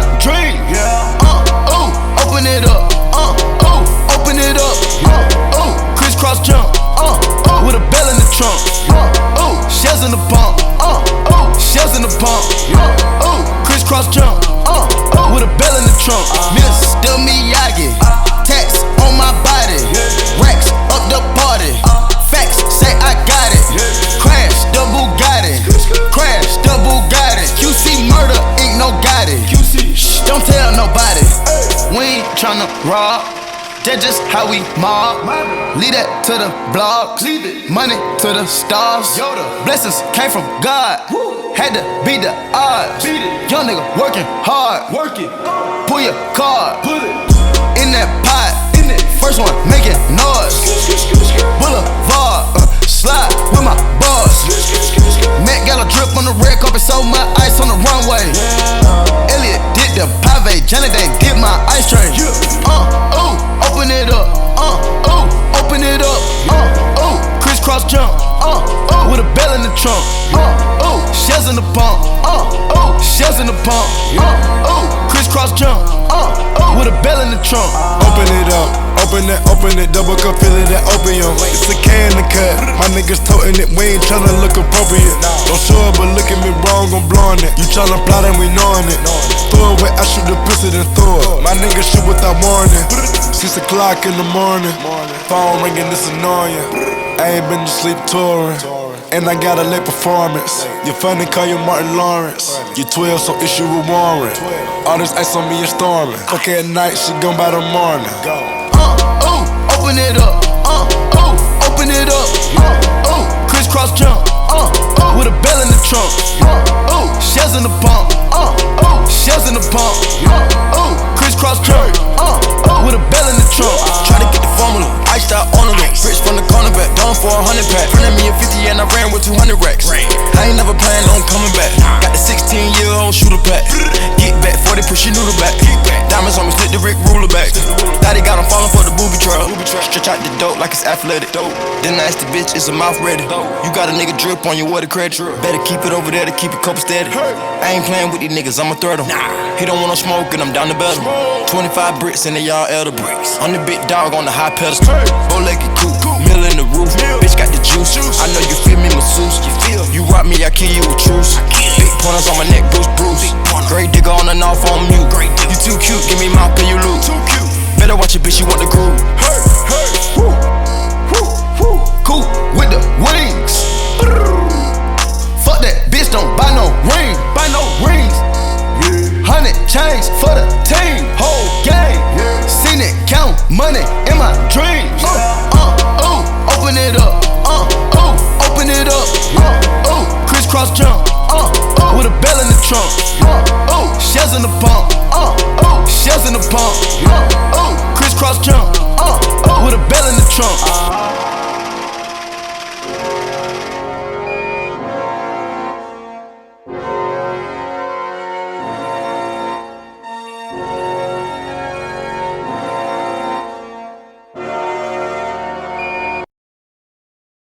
my dream. Open it up. Open it up. Crisscross jump. With a bell in the trunk. Shells in the pump. Shells in the pump. Crisscross jump. With a bell in the trunk. Mr. Miyagi. Tax on my body. Racks up the party. Facts say I got it. Crash the Bugatti. Crash the Bugatti. QC murder ain't no Gotti. Shh, don't tell nobody. We ain't tryna rob. That's just how we mob. Leave that to the blogs. Money to the stars. Blessings came from God. Had to beat the odds. Young nigga working hard. Pull your card. In that pot. First one making noise. Boulevard. Slide with my boss. Matt got a drip on the red carpet. So much ice on the runway. Elliot did the pave. Johnny Day did my ice train. Open it up. Open it up. Crisscross jump. With a bell in the trunk. Shells in the pump. Shells in the pump. Crisscross jump. With a bell in the trunk. Open it up. Open it, double cup, fill it that opium. It's a can to cut. My niggas toting it, we ain't tryna look appropriate. Don't show it, but look at me wrong, I'm blowing it. You tryna plot and we knowing it. Throw it where I shoot the pussy, then throw it. My niggas shoot without warning. 6 o'clock in the morning. Phone ringing, it's annoying. I ain't been to sleep touring. And I got a late performance. You funny, call you Martin Lawrence. You 12, so issue a warrant. All this ice on me is storming. Fuck at night, she gone by the morning. Open it up. Open it up. Crisscross jump. With a bell in the trunk. Shells in the pump. Shells in the pump. Crisscross jump. With a bell in the trunk. Try to get the formula, iced out on the ring. Rich from the cornerback, down for 100 pack. Running me a 50 and I ran with 200 racks. I ain't never planned on coming back. Got the 16-year-old shooter pack. Get back, 40 push your noodle back. Diamonds on me, slip the Rick ruler back. Daddy got him falling for the booby trap. Stretch out the dope like it's athletic. Then I asked the bitch, is a mouth ready? You got a nigga drip on your water credit. Better keep it over there to keep it couple steady. I ain't playing with these niggas, I'ma threat him. He don't want no smoke and I'm down to battle. 25 bricks and they all elder bricks. I'm the big dog on the high pedestal. Bow-legged coupe, mill in the roof. Bitch got the juice. I know you feel me, masseuse. You rock me, I kill you with truce. Big pointers on my neck, Bruce. Great digger on and off on mute. You too cute, give me mouth, can you lose? Better watch your bitch, you want the groove. Cool with the wings. Fuck that bitch, don't buy no ring. Buy no rings. 100 chains for the team. Whole game. Seen it count money in my dreams. Open it up. Open it up. Crisscross jump. With a bell in the trunk. Shells in the pump. Shells in the pump. Crisscross jump. With a bell in the trunk.